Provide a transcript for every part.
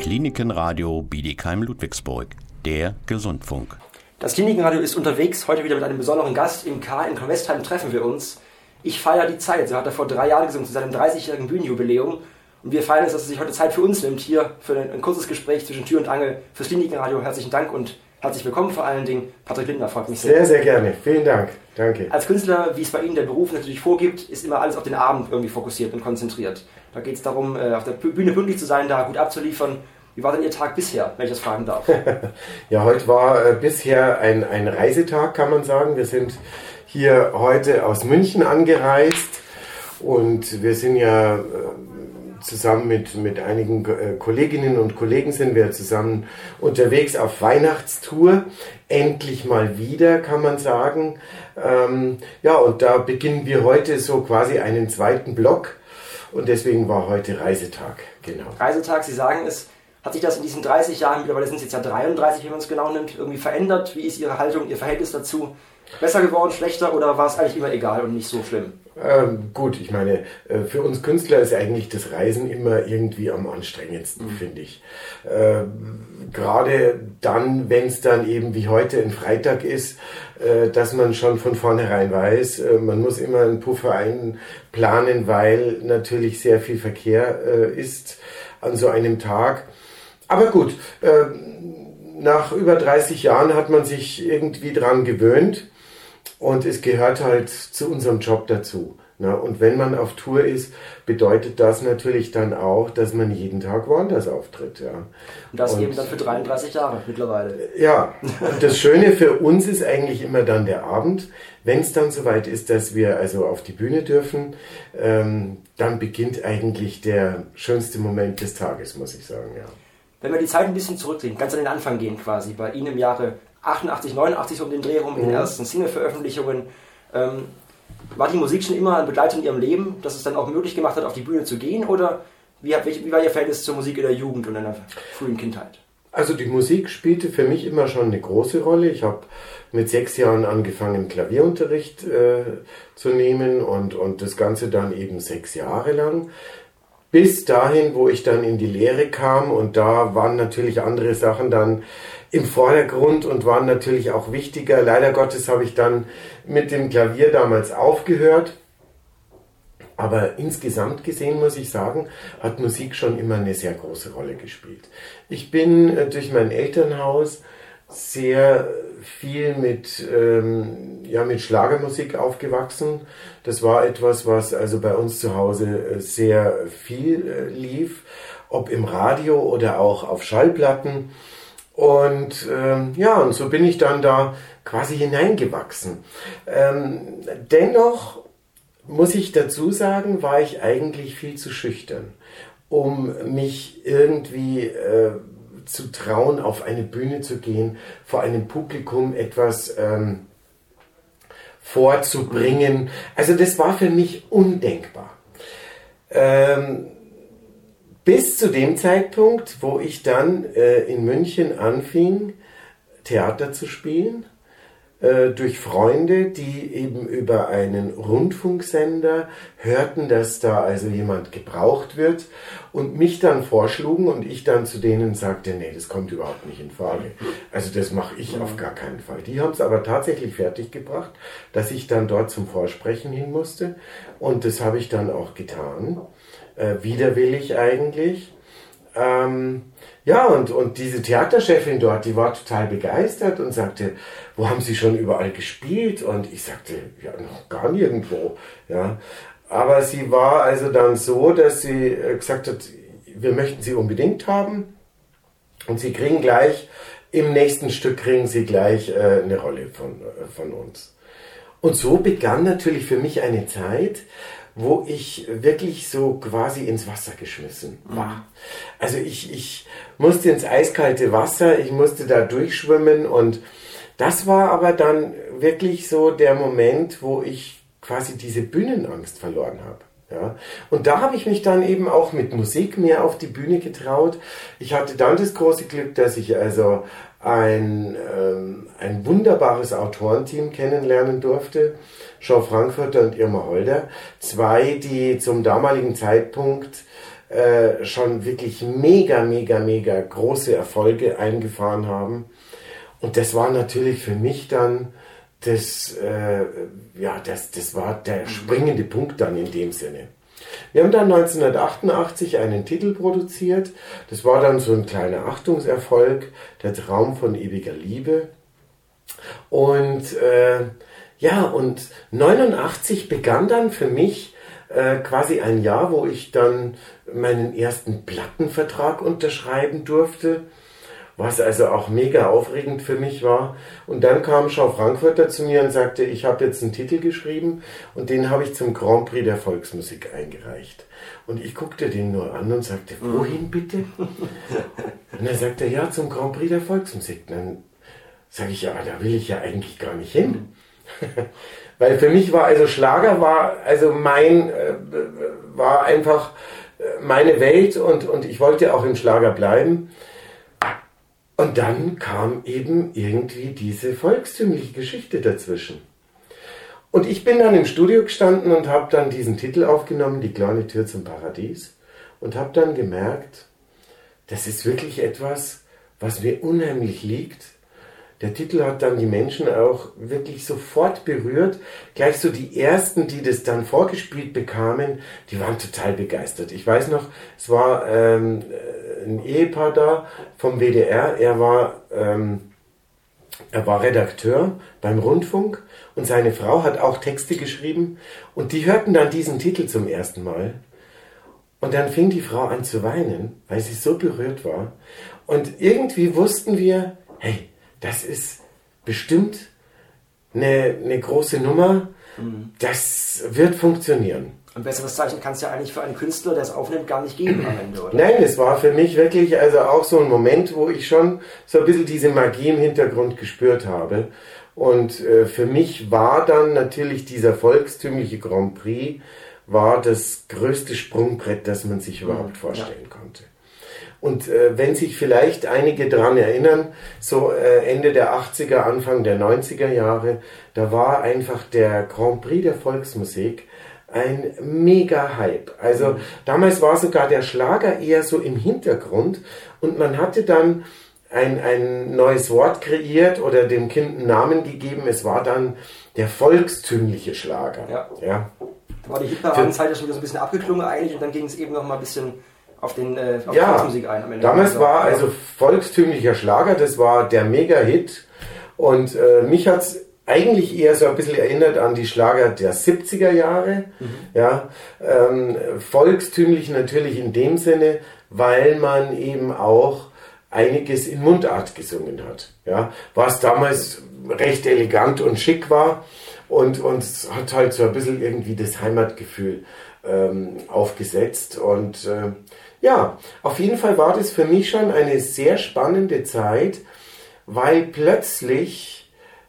Klinikenradio Bietigheim-Ludwigsburg, der Gesundfunk. Das Klinikenradio ist unterwegs, heute wieder mit einem besonderen Gast. Im K in Kornwestheim treffen wir uns. Ich feiere die Zeit, so hat er vor 3 Jahren gesungen, zu seinem 30-jährigen Bühnenjubiläum. Und wir feiern es, dass er sich heute Zeit für uns nimmt, hier für ein kurzes Gespräch zwischen Tür und Angel fürs Klinikenradio. Herzlichen Dank und herzlich willkommen vor allen Dingen. Patrick Lindner, freut mich sehr. Sehr, sehr gerne. Vielen Dank. Danke. Als Künstler, wie es bei Ihnen der Beruf natürlich vorgibt, ist immer alles auf den Abend irgendwie fokussiert und konzentriert. Da geht es darum, auf der Bühne pünktlich zu sein, da gut abzuliefern. Wie war denn Ihr Tag bisher, wenn ich das fragen darf? Ja, heute war bisher ein Reisetag, kann man sagen. Wir sind hier heute aus München angereist und wir sind ja zusammen mit einigen Kolleginnen und Kollegen sind wir zusammen unterwegs auf Weihnachtstour. Endlich mal wieder, kann man sagen. Ja, und da beginnen wir heute so quasi einen zweiten Block und deswegen war heute Reisetag. Genau. Reisetag, Sie sagen es. Hat sich das in diesen 30 Jahren, mittlerweile sind es jetzt ja 33, wenn man es genau nimmt, irgendwie verändert? Wie ist Ihre Haltung, Ihr Verhältnis dazu? Besser geworden, schlechter oder war es eigentlich immer egal und nicht so schlimm? Gut, ich meine, für uns Künstler ist eigentlich das Reisen immer irgendwie am anstrengendsten, finde ich. Gerade dann, wenn es dann eben wie heute ein Freitag ist, dass man schon von vornherein weiß, man muss immer einen Puffer einplanen, weil natürlich sehr viel Verkehr ist an so einem Tag. Aber gut, nach über 30 Jahren hat man sich irgendwie dran gewöhnt und es gehört halt zu unserem Job dazu. Und wenn man auf Tour ist, bedeutet das natürlich dann auch, dass man jeden Tag woanders auftritt. Ja. Und das eben dann für 33 Jahre mittlerweile. Ja, und das Schöne für uns ist eigentlich immer dann der Abend. Wenn es dann soweit ist, dass wir also auf die Bühne dürfen, dann beginnt eigentlich der schönste Moment des Tages, muss ich sagen. Ja. Wenn wir die Zeit ein bisschen zurücklegen, ganz an den Anfang gehen quasi, bei Ihnen im Jahre 88, 89 so um den Dreh rum, in den ersten Single-Veröffentlichungen, war die Musik schon immer ein Begleiter in Ihrem Leben, dass es dann auch möglich gemacht hat, auf die Bühne zu gehen? Oder wie war Ihr Verhältnis zur Musik in der Jugend und in der frühen Kindheit? Also die Musik spielte für mich immer schon eine große Rolle. Ich habe mit 6 Jahren angefangen, Klavierunterricht zu nehmen und das Ganze dann eben 6 Jahre lang. Bis dahin, wo ich dann in die Lehre kam und da waren natürlich andere Sachen dann im Vordergrund und waren natürlich auch wichtiger. Leider Gottes habe ich dann mit dem Klavier damals aufgehört. Aber insgesamt gesehen, muss ich sagen, hat Musik schon immer eine sehr große Rolle gespielt. Ich bin durch mein Elternhaus sehr viel mit Schlagermusik aufgewachsen. Das war etwas, was also bei uns zu Hause sehr viel lief, ob im Radio oder auch auf Schallplatten. Und und so bin ich dann da quasi hineingewachsen. Dennoch muss ich dazu sagen, war ich eigentlich viel zu schüchtern, um mich irgendwie zu trauen, auf eine Bühne zu gehen, vor einem Publikum etwas vorzubringen. Also das war für mich undenkbar. Bis zu dem Zeitpunkt, wo ich dann in München anfing, Theater zu spielen, durch Freunde, die eben über einen Rundfunksender hörten, dass da also jemand gebraucht wird und mich dann vorschlugen und ich dann zu denen sagte, nee, das kommt überhaupt nicht in Frage. Also das mache ich auf gar keinen Fall. Die haben es aber tatsächlich fertiggebracht, dass ich dann dort zum Vorsprechen hin musste und das habe ich dann auch getan. Widerwillig eigentlich. Und diese Theaterchefin dort, die war total begeistert und sagte, wo haben Sie schon überall gespielt? Und ich sagte, ja, noch gar nirgendwo. Ja. Aber sie war also dann so, dass sie gesagt hat, wir möchten Sie unbedingt haben und Sie kriegen gleich, im nächsten Stück kriegen Sie gleich eine Rolle von uns. Und so begann natürlich für mich eine Zeit, wo ich wirklich so quasi ins Wasser geschmissen war. Also ich musste ins eiskalte Wasser, ich musste da durchschwimmen und das war aber dann wirklich so der Moment, wo ich quasi diese Bühnenangst verloren habe. Ja. Und da habe ich mich dann eben auch mit Musik mehr auf die Bühne getraut. Ich hatte dann das große Glück, dass ich also ein wunderbares Autorenteam kennenlernen durfte. Jean Frankfurter und Irma Holder. 2, die zum damaligen Zeitpunkt schon wirklich mega große Erfolge eingefahren haben. Und das war natürlich für mich dann das war der springende Punkt dann in dem Sinne. Wir haben dann 1988 einen Titel produziert. Das war dann so ein kleiner Achtungserfolg, der Traum von ewiger Liebe. Und und 89 begann dann für mich quasi ein Jahr, wo ich dann meinen ersten Plattenvertrag unterschreiben durfte, was also auch mega aufregend für mich war. Und dann kam Schau Frankfurter zu mir und sagte, ich habe jetzt einen Titel geschrieben und den habe ich zum Grand Prix der Volksmusik eingereicht. Und ich guckte den nur an und sagte, wohin bitte? Und er sagte, ja, zum Grand Prix der Volksmusik. Dann sage ich, ja, da will ich ja eigentlich gar nicht hin. Weil für mich war also Schlager war einfach meine Welt und ich wollte auch im Schlager bleiben. Und dann kam eben irgendwie diese volkstümliche Geschichte dazwischen. Und ich bin dann im Studio gestanden und habe dann diesen Titel aufgenommen, Die kleine Tür zum Paradies, und habe dann gemerkt, das ist wirklich etwas, was mir unheimlich liegt. Der Titel hat dann die Menschen auch wirklich sofort berührt. Gleich so die ersten, die das dann vorgespielt bekamen, die waren total begeistert. Ich weiß noch, es war ein Ehepaar da vom WDR. Er war Redakteur beim Rundfunk und seine Frau hat auch Texte geschrieben. Und die hörten dann diesen Titel zum ersten Mal. Und dann fing die Frau an zu weinen, weil sie so berührt war. Und irgendwie wussten wir, hey, das ist bestimmt eine große Nummer, das wird funktionieren. Ein besseres Zeichen kann es ja eigentlich für einen Künstler, der es aufnimmt, gar nicht geben am Ende, oder? Nein, es war für mich wirklich also auch so ein Moment, wo ich schon so ein bisschen diese Magie im Hintergrund gespürt habe. Und für mich war dann natürlich dieser volkstümliche Grand Prix war das größte Sprungbrett, das man sich überhaupt vorstellen konnte. Und wenn sich vielleicht einige daran erinnern, so Ende der 80er, Anfang der 90er Jahre, da war einfach der Grand Prix der Volksmusik ein mega Hype. Also damals war sogar der Schlager eher so im Hintergrund und man hatte dann ein neues Wort kreiert oder dem Kind einen Namen gegeben. Es war dann der volkstümliche Schlager. Ja. Da war die Hitparadenzeit ja schon wieder so ein bisschen abgeklungen eigentlich und dann ging es eben noch mal ein bisschen auf die Volksmusik ein am Ende. Damals war also volkstümlicher Schlager, das war der Mega-Hit und mich hat es eigentlich eher so ein bisschen erinnert an die Schlager der 70er Jahre. Ja, volkstümlich natürlich in dem Sinne, weil man eben auch einiges in Mundart gesungen hat. Ja, was damals recht elegant und schick war und hat halt so ein bisschen irgendwie das Heimatgefühl aufgesetzt und auf jeden Fall war das für mich schon eine sehr spannende Zeit, weil plötzlich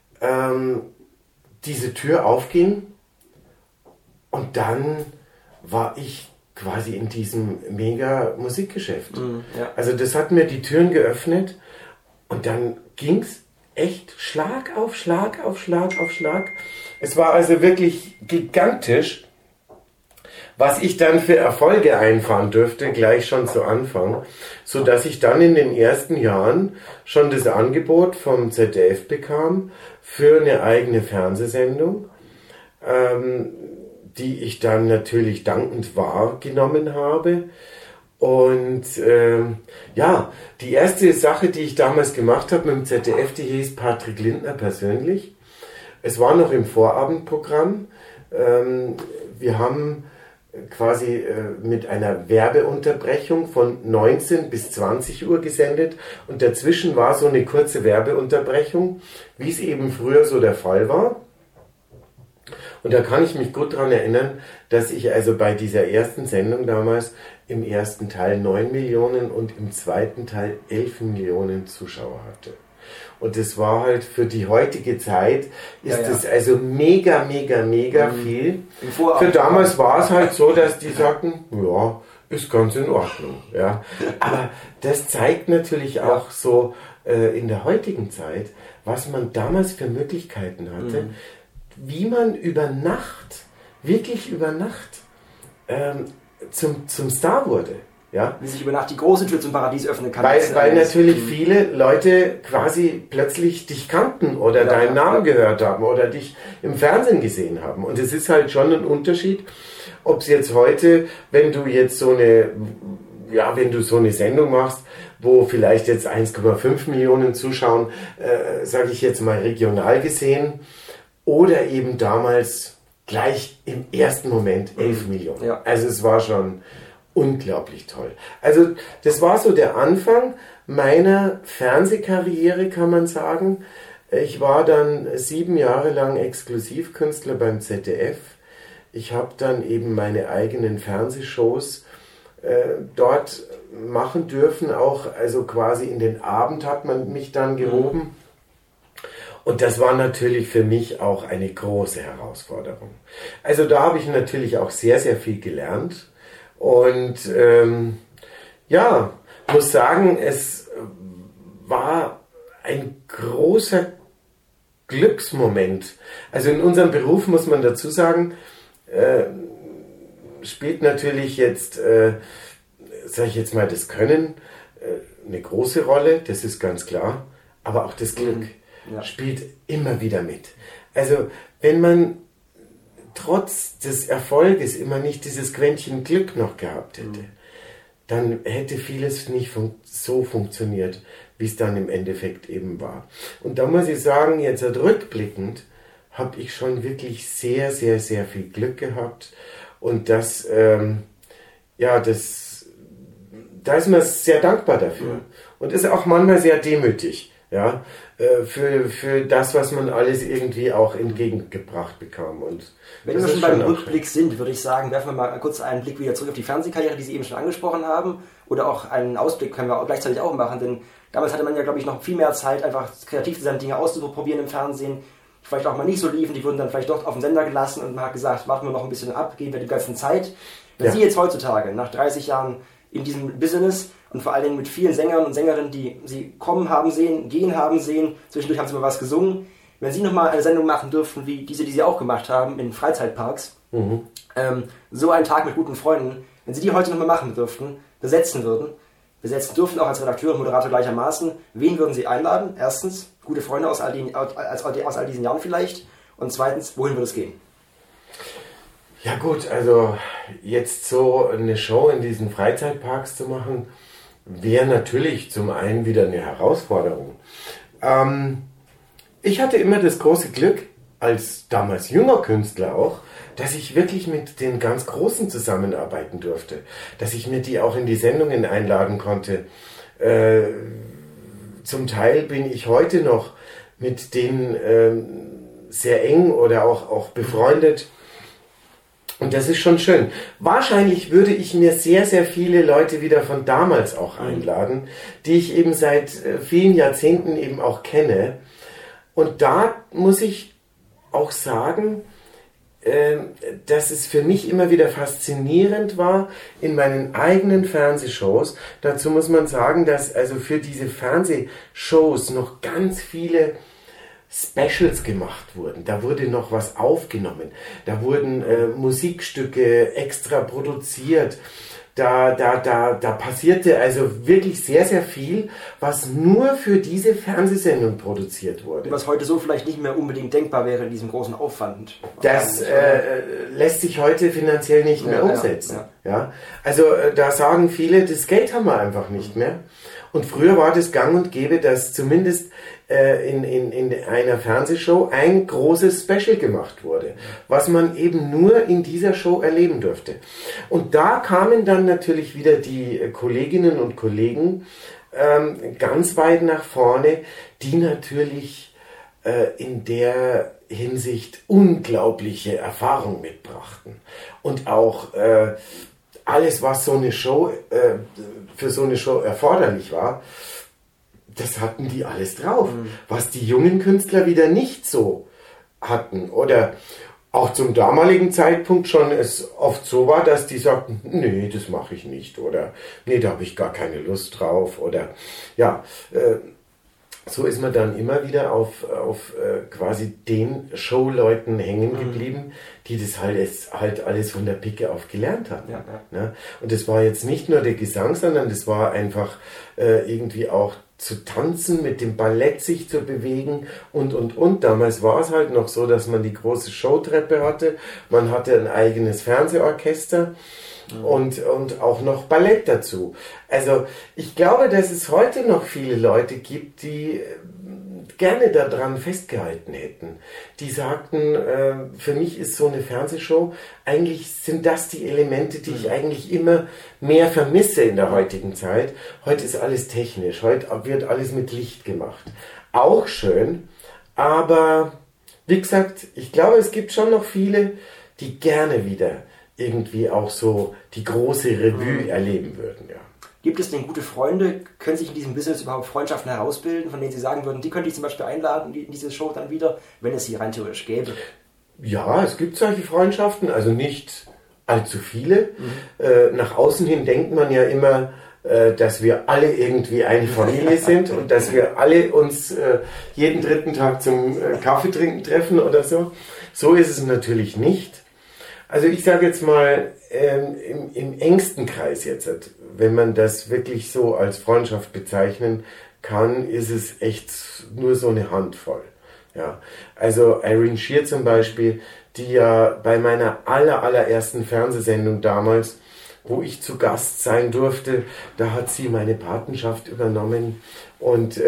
diese Tür aufging und dann war ich quasi in diesem mega Musikgeschäft. Also das hat mir die Türen geöffnet und dann ging es echt Schlag auf Schlag auf Schlag auf Schlag. Es war also wirklich gigantisch, was ich dann für Erfolge einfahren dürfte, gleich schon zu Anfang, so dass ich dann in den ersten Jahren schon das Angebot vom ZDF bekam für eine eigene Fernsehsendung, die ich dann natürlich dankend wahrgenommen habe. Und die erste Sache, die ich damals gemacht habe mit dem ZDF, die hieß Patrick Lindner persönlich. Es war noch im Vorabendprogramm. Wir haben quasi mit einer Werbeunterbrechung von 19 bis 20 Uhr gesendet und dazwischen war so eine kurze Werbeunterbrechung, wie es eben früher so der Fall war. Und da kann ich mich gut daran erinnern, dass ich also bei dieser ersten Sendung damals im ersten Teil 9 Millionen und im zweiten Teil 11 Millionen Zuschauer hatte. Und das war halt für die heutige Zeit, das also mega viel. Für damals war es halt so, dass die sagten, ja, ist ganz in Ordnung. Ja. Aber das zeigt natürlich auch so in der heutigen Zeit, was man damals für Möglichkeiten hatte, wie man wirklich über Nacht zum Star wurde. Ja? Wie sich über Nacht die große Tür zum Paradies öffnen kann. Weil natürlich viele Leute quasi plötzlich dich kannten oder deinen Namen gehört haben oder dich im Fernsehen gesehen haben. Und es ist halt schon ein Unterschied, ob es jetzt heute, wenn du so eine Sendung machst, wo vielleicht jetzt 1,5 Millionen zuschauen, sage ich jetzt mal regional gesehen, oder eben damals gleich im ersten Moment 11 Millionen. Ja. Also es war schon unglaublich toll. Also das war so der Anfang meiner Fernsehkarriere, kann man sagen. Ich war dann 7 Jahre lang Exklusivkünstler beim ZDF. Ich habe dann eben meine eigenen Fernsehshows dort machen dürfen, auch also quasi in den Abend hat man mich dann gehoben. Und das war natürlich für mich auch eine große Herausforderung. Also da habe ich natürlich auch sehr, sehr viel gelernt. Und muss sagen, es war ein großer Glücksmoment. Also in unserem Beruf muss man dazu sagen, spielt natürlich jetzt, sage ich jetzt mal, das Können eine große Rolle, das ist ganz klar, aber auch das Glück spielt immer wieder mit. Also wenn man trotz des Erfolges immer nicht dieses Quäntchen Glück noch gehabt hätte, dann hätte vieles nicht so funktioniert, wie es dann im Endeffekt eben war. Und da muss ich sagen, jetzt rückblickend, habe ich schon wirklich sehr, sehr, sehr viel Glück gehabt. Und da ist man sehr dankbar dafür. Und ist auch manchmal sehr demütig, ja, für das, was man alles irgendwie auch entgegengebracht bekam. Und wenn wir schon beim Rückblick sind, würde ich sagen, werfen wir mal kurz einen Blick wieder zurück auf die Fernsehkarriere, die Sie eben schon angesprochen haben. Oder auch einen Ausblick können wir auch gleichzeitig auch machen, denn damals hatte man ja, glaube ich, noch viel mehr Zeit, einfach kreativ zu sein, Dinge auszuprobieren im Fernsehen, die vielleicht auch mal nicht so liefen, die wurden dann vielleicht doch auf den Sender gelassen und man hat gesagt, warten wir noch ein bisschen ab, geben wir die ganze Zeit. Wenn Sie jetzt heutzutage, nach 30 Jahren in diesem Business und vor allen Dingen mit vielen Sängern und Sängerinnen, die Sie kommen haben sehen, gehen haben sehen, zwischendurch haben Sie mal was gesungen, wenn Sie nochmal eine Sendung machen dürften, wie diese, die Sie auch gemacht haben, in Freizeitparks, so einen Tag mit guten Freunden, wenn Sie die heute nochmal machen dürften, besetzen dürften auch als Redakteur und Moderator gleichermaßen, wen würden Sie einladen? Erstens, gute Freunde aus all diesen Jahren vielleicht. Und zweitens, wohin würde es gehen? Ja gut, also jetzt so eine Show in diesen Freizeitparks zu machen, wäre natürlich zum einen wieder eine Herausforderung. Ich hatte immer das große Glück, als damals junger Künstler auch, dass ich wirklich mit den ganz Großen zusammenarbeiten durfte. Dass ich mir die auch in die Sendungen einladen konnte. Zum Teil bin ich heute noch mit denen sehr eng oder auch befreundet. Und das ist schon schön. Wahrscheinlich würde ich mir sehr, sehr viele Leute wieder von damals auch einladen, die ich eben seit vielen Jahrzehnten eben auch kenne. Und da muss ich auch sagen, dass es für mich immer wieder faszinierend war in meinen eigenen Fernsehshows. Dazu muss man sagen, dass also für diese Fernsehshows noch ganz viele Specials gemacht wurden. Da wurde noch was aufgenommen. Da wurden Musikstücke extra produziert. Da passierte also wirklich sehr, sehr viel, was nur für diese Fernsehsendung produziert wurde. Was heute so vielleicht nicht mehr unbedingt denkbar wäre in diesem großen Aufwand. Das lässt sich heute finanziell nicht mehr umsetzen. Ja. Also da sagen viele, das Geld haben wir einfach nicht mehr. Und früher war das gang und gäbe, dass zumindest in einer Fernsehshow ein großes Special gemacht wurde, was man eben nur in dieser Show erleben durfte. Und da kamen dann natürlich wieder die Kolleginnen und Kollegen ganz weit nach vorne, die natürlich in der Hinsicht unglaubliche Erfahrung mitbrachten. Und auch alles, was so eine Show für so eine Show erforderlich war, das hatten die alles drauf, was die jungen Künstler wieder nicht so hatten. Oder auch zum damaligen Zeitpunkt schon es oft so war, dass die sagten, nee, das mache ich nicht. Oder nee, da habe ich gar keine Lust drauf. Oder ja, so ist man dann immer wieder auf quasi den Showleuten hängen geblieben, die das halt alles von der Picke auf gelernt haben. Ja. Ne? Und das war jetzt nicht nur der Gesang, sondern das war einfach irgendwie auch zu tanzen, mit dem Ballett sich zu bewegen und. Damals war es halt noch so, dass man die große Showtreppe hatte, man hatte ein eigenes Fernsehorchester und auch noch Ballett dazu. Also ich glaube, dass es heute noch viele Leute gibt, die gerne daran festgehalten hätten. Die sagten, für mich ist so eine Fernsehshow, eigentlich sind das die Elemente, die ich eigentlich immer mehr vermisse in der heutigen Zeit. Heute ist alles technisch, heute wird alles mit Licht gemacht. Auch schön, aber wie gesagt, ich glaube, es gibt schon noch viele, die gerne wieder irgendwie auch so die große Revue erleben würden, ja. Gibt es denn gute Freunde? Können sich in diesem Business überhaupt Freundschaften herausbilden, von denen Sie sagen würden, die könnte ich zum Beispiel einladen in diese Show dann wieder, wenn es sie rein theoretisch gäbe? Ja, es gibt solche Freundschaften, also nicht allzu viele. Nach außen hin denkt man ja immer, dass wir alle irgendwie eine Familie sind und dass wir alle uns jeden dritten Tag zum Kaffee trinken treffen oder so. So ist es natürlich nicht. Also ich sage jetzt mal, im engsten Kreis jetzt, wenn man das wirklich so als Freundschaft bezeichnen kann, ist es echt nur so eine Handvoll. Ja. Also Irene Shear zum Beispiel, die ja bei meiner allerersten Fernsehsendung damals, wo ich zu Gast sein durfte, da hat sie meine Patenschaft übernommen und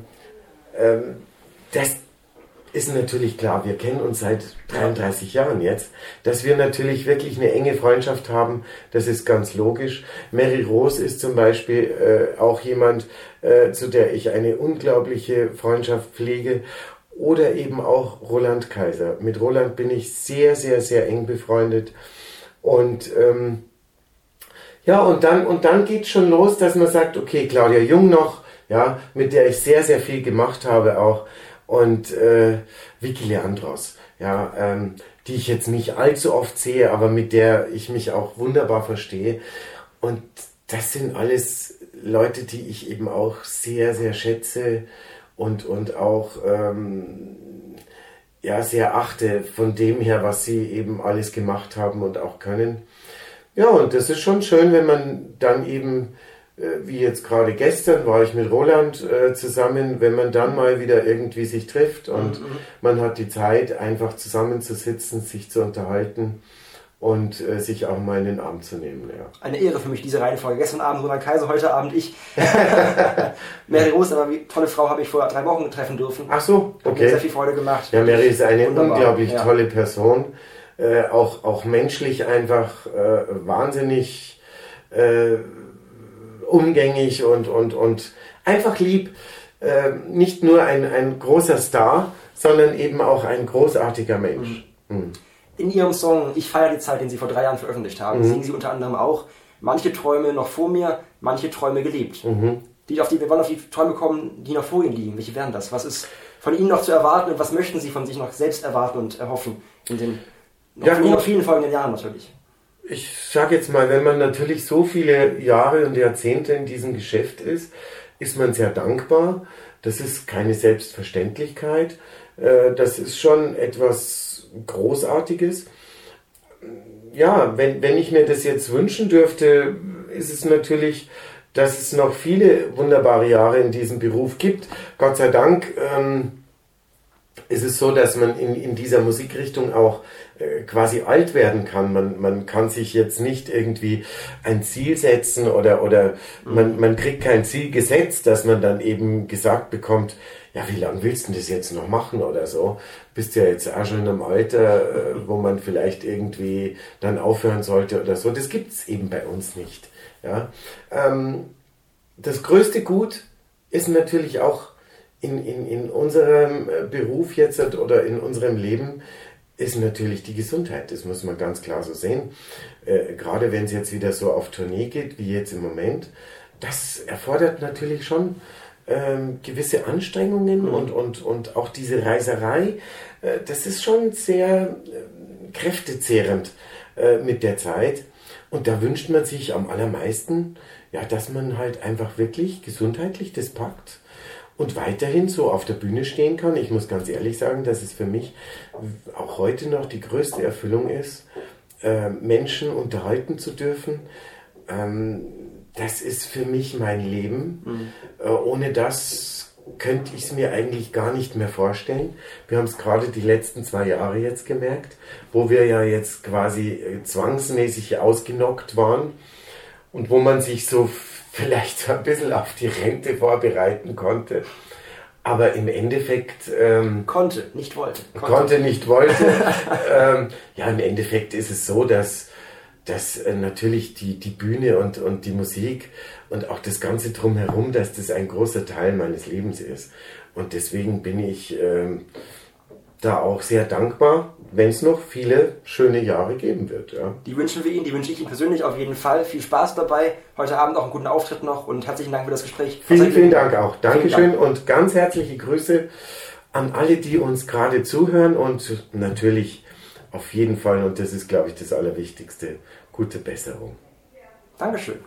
das ist natürlich klar, wir kennen uns seit 33 Jahren jetzt, dass wir natürlich wirklich eine enge Freundschaft haben, das ist ganz logisch. Mary Rose ist zum Beispiel auch jemand, zu der ich eine unglaubliche Freundschaft pflege, oder eben auch Roland Kaiser. Mit Roland bin ich sehr, sehr, sehr eng befreundet und ja, und dann geht schon los, dass man sagt, okay, Claudia Jung noch, ja, mit der ich sehr, sehr viel gemacht habe auch, und Vicky Leandros, ja, die ich jetzt nicht allzu oft sehe, aber mit der ich mich auch wunderbar verstehe. Und das sind alles Leute, die ich eben auch sehr, sehr schätze und auch ja, sehr achte von dem her, was sie eben alles gemacht haben und auch können. Ja, und das ist schon schön, wenn man dann eben, wie jetzt gerade gestern war ich mit Roland zusammen, wenn man dann mal wieder irgendwie sich trifft und man hat die Zeit, einfach zusammenzusitzen, sich zu unterhalten und sich auch mal in den Arm zu nehmen. Ja. Eine Ehre für mich, diese Reihenfolge. Gestern Abend Roland Kaiser, heute Abend ich. Mary Rose, aber wie tolle Frau, habe ich vor 3 Wochen treffen dürfen. Ach so, okay. Hat mir sehr viel Freude gemacht. Ja, Mary ist eine Wunderbar. Unglaublich tolle Person. Auch menschlich einfach wahnsinnig umgängig und einfach lieb. Nicht nur ein großer Star, sondern eben auch ein großartiger Mensch. In Ihrem Song Ich feiere die Zeit, den Sie vor 3 Jahren veröffentlicht haben, singen Sie unter anderem auch: Manche Träume noch vor mir, manche Träume gelebt. Wir wollen auf die Träume kommen, die noch vor Ihnen liegen. Welche wären das? Was ist von Ihnen noch zu erwarten und was möchten Sie von sich noch selbst erwarten und erhoffen in den noch vielen folgenden Jahren natürlich? Ich sage jetzt mal, wenn man natürlich so viele Jahre und Jahrzehnte in diesem Geschäft ist, ist man sehr dankbar. Das ist keine Selbstverständlichkeit. Das ist schon etwas Großartiges. Ja, wenn ich mir das jetzt wünschen dürfte, ist es natürlich, dass es noch viele wunderbare Jahre in diesem Beruf gibt. Gott sei Dank ist es so, dass man in dieser Musikrichtung auch quasi alt werden kann. Man kann sich jetzt nicht irgendwie ein Ziel setzen oder man kriegt kein Ziel gesetzt, dass man dann eben gesagt bekommt, ja, wie lange willst du das jetzt noch machen oder so? Bist ja jetzt auch schon in einem Alter, wo man vielleicht irgendwie dann aufhören sollte oder so. Das gibt's eben bei uns nicht. Ja? Das größte Gut ist natürlich auch in unserem Beruf jetzt oder in unserem Leben ist natürlich die Gesundheit. Das muss man ganz klar so sehen. Gerade wenn es jetzt wieder so auf Tournee geht, wie jetzt im Moment, das erfordert natürlich schon gewisse Anstrengungen und auch diese Reiserei. Das ist schon sehr kräftezehrend mit der Zeit. Und da wünscht man sich am allermeisten, ja, dass man halt einfach wirklich gesundheitlich das packt und weiterhin so auf der Bühne stehen kann. Ich muss ganz ehrlich sagen, dass es für mich auch heute noch die größte Erfüllung ist, Menschen unterhalten zu dürfen. Das ist für mich mein Leben. Ohne das könnte ich es mir eigentlich gar nicht mehr vorstellen. Wir haben es gerade die letzten 2 Jahre jetzt gemerkt, wo wir ja jetzt quasi zwangsmäßig ausgenockt waren und wo man sich so vielleicht so ein bisschen auf die Rente vorbereiten konnte. Aber im Endeffekt... Konnte, nicht wollte. Konnte, nicht wollte. Ja, im Endeffekt ist es so, dass natürlich die Bühne und die Musik und auch das Ganze drumherum, dass das ein großer Teil meines Lebens ist. Und deswegen bin ich da auch sehr dankbar, wenn es noch viele schöne Jahre geben wird. Ja. Die wünschen wir Ihnen, die wünsche ich Ihnen persönlich auf jeden Fall. Viel Spaß dabei. Heute Abend auch einen guten Auftritt noch und herzlichen Dank für das Gespräch. Vielen Dank auch. Dankeschön und ganz herzliche Grüße an alle, die uns gerade zuhören und natürlich auf jeden Fall, und das ist, glaube ich, das Allerwichtigste, gute Besserung. Dankeschön.